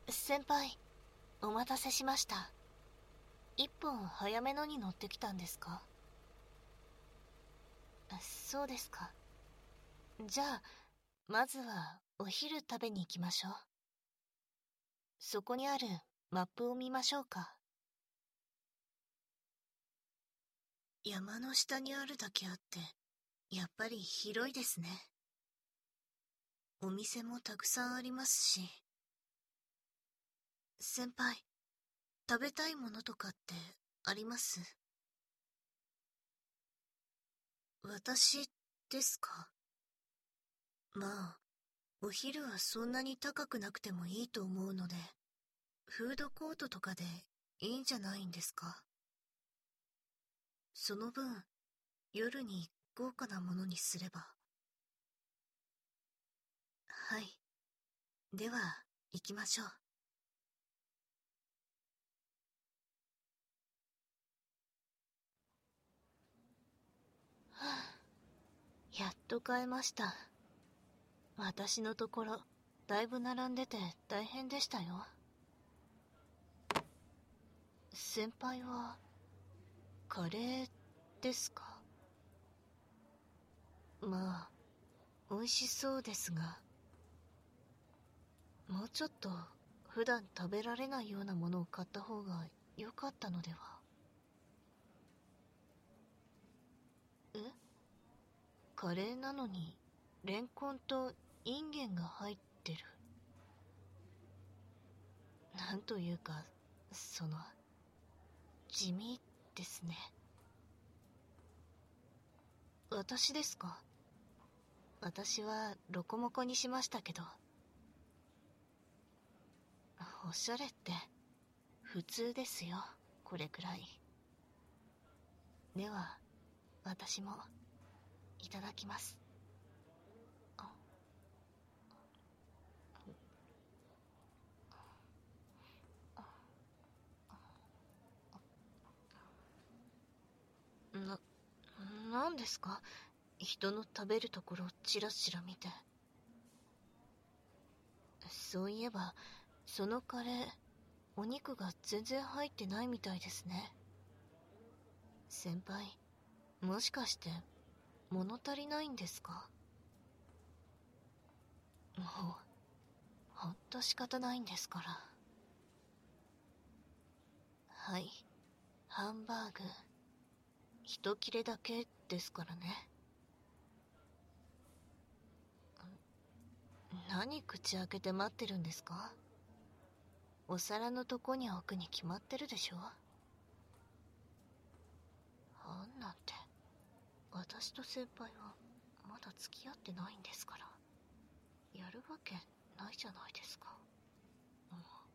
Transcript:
先輩、お待たせしました。一本早めのに乗ってきたんですか？そうですか。じゃあ、まずはお昼食べに行きましょう。そこにあるマップを見ましょうか。山の下にあるだけあって、やっぱり広いですね。お店もたくさんありますし。先輩、食べたいものとかってあります？私ですか？まあ、お昼はそんなに高くなくてもいいと思うので、フードコートとかでいいんじゃないんですか？その分、夜に豪華なものにすれば。はい。では、行きましょう。はあ、やっと買えました。私のところ、だいぶ並んでて大変でしたよ。先輩は、カレーですか？まあ、美味しそうですが、もうちょっと普段食べられないようなものを買った方が良かったのでは？え？カレーなのに、レンコンとインゲンが入ってる。なんというか、地味ですね。私ですか？私はロコモコにしましたけど。おしゃれって普通ですよ、これくらい。では私もいただきます。な、なんですか？人の食べるところをチラチラ見て。そういえばそのカレー、お肉が全然入ってないみたいですね。先輩、もしかして物足りないんですか？もうほんと仕方ないんですから。はい、ハンバーグ一切れだけですからね。何口開けて待ってるんですか？お皿のとこに置くに決まってるでしょ。あんなんて、私と先輩はまだ付き合ってないんですから、やるわけないじゃないですか。